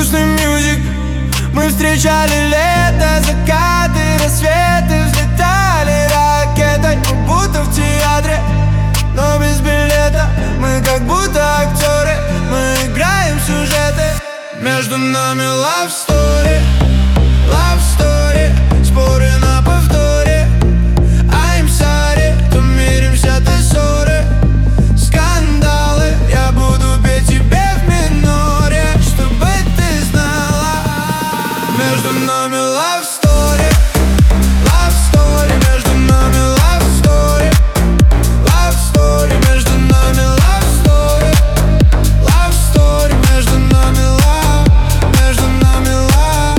грустный мюзик. Мы встречали лето, закаты, рассветы, взлетали ракетой, мы будто в театре, но без билета. Мы как будто актеры, мы играем сюжеты. Между нами love story, love story, споры на повторе. I'm sorry, то миримся, то ссоры, скандалы. Я буду петь тебе в миноре, чтобы ты знала. Между нами love story, love story, между нами love story, love story, между нами love story, love story, между нами love, между нами love.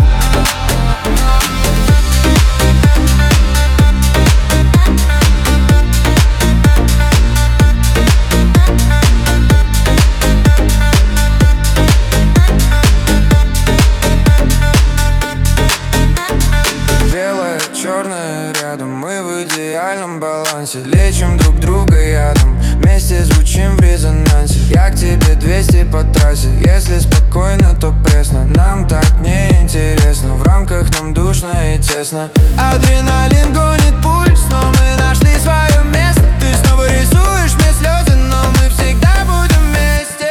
Белое, черное рядом, мы в идеальном балансе. Лечим друг друга ядом, вместе звучим в резонансе. Я к тебе 200 по трассе, если спокойно, то пресно. Нам так неинтересно, в рамках нам душно и тесно. Адреналин гонит пульс, но мы нашли свое место. Ты снова рисуешь мне слезы, но мы всегда будем вместе.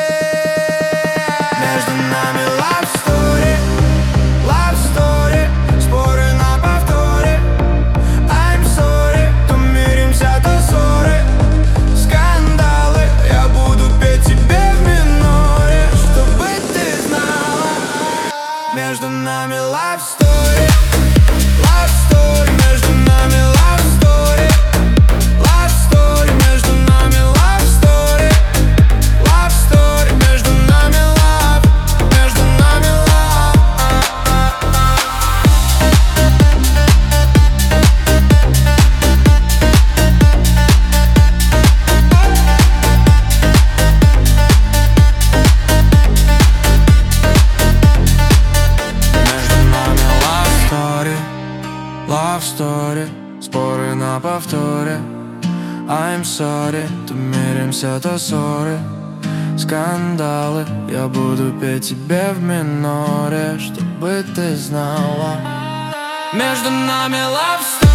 Между нами love story, love story, споры на повторе. I'm sorry, то миримся, то ссоры, скандалы. Я буду петь тебе в миноре, чтобы ты знала. Между нами love story, love story, между нами love story, love story, между нами love story, love story, между нами love, между нами love. Между нами love story, love story, споры на повторе. I'm sorry, то миримся, то ссоры, скандалы. Я буду петь тебе в миноре, чтобы ты знала. Между нами love story.